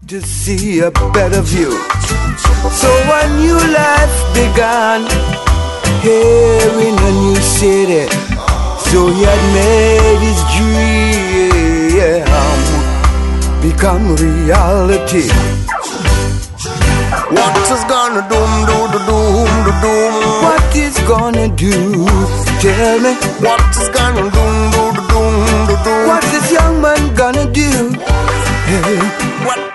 to see a better view. So a new life began here in a new city. So he had made his dream become reality. What is gonna doom, do, do, doom, do, doom? What is gonna do? Tell me. What is gonna doom, do, do, doom, do, doom? What is young man gonna do? Hey. What